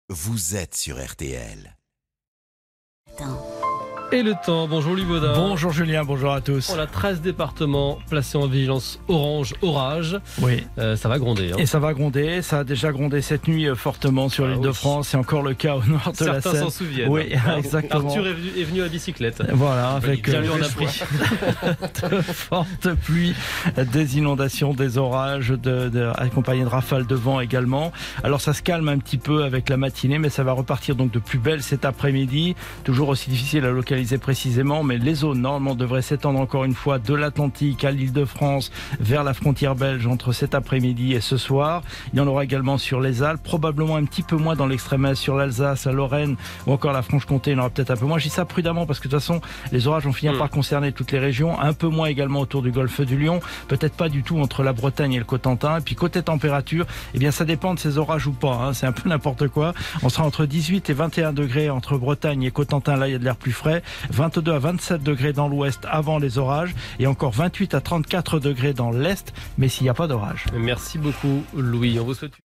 vous êtes sur RTL. Et le temps, bonjour Louis Baudin. Bonjour Julien, bonjour à tous. On a 13 départements placés en vigilance orange, orage. Oui. Ça va gronder. Et ça va gronder, ça a déjà grondé cette nuit fortement sur l'île de France. C'est encore le cas au nord de la Seine. Certains s'en souviennent. Oui, exactement. Arthur est venu à bicyclette. Voilà, avec bien lui en a pris. de fortes pluies, des inondations, des orages, accompagnés de rafales de vent également. Alors ça se calme un petit peu avec la matinée, mais ça va repartir donc de plus belle cet après-midi. Toujours aussi difficile à localiser précisément, mais les zones normalement devraient s'étendre encore une fois de l'Atlantique à l'Île-de-France vers la frontière belge entre cet après-midi et ce soir. Il y en aura également sur les Alpes, probablement un petit peu moins dans l'extrême est, sur l'Alsace, la Lorraine ou encore la Franche-Comté. Il y en aura peut-être un peu moins. Je dis ça prudemment parce que de toute façon, les orages vont finir par concerner toutes les régions, un peu moins également autour du golfe du Lion, peut-être pas du tout entre la Bretagne et le Cotentin. Et puis côté température, eh bien ça dépend de ces orages ou pas. C'est un peu n'importe quoi. On sera entre 18 et 21 degrés entre Bretagne et Cotentin. Là, il y a de l'air plus frais. 22 à 27 degrés dans l'ouest avant les orages et encore 28 à 34 degrés dans l'est, mais s'il n'y a pas d'orage. Merci beaucoup Louis, on vous souhaite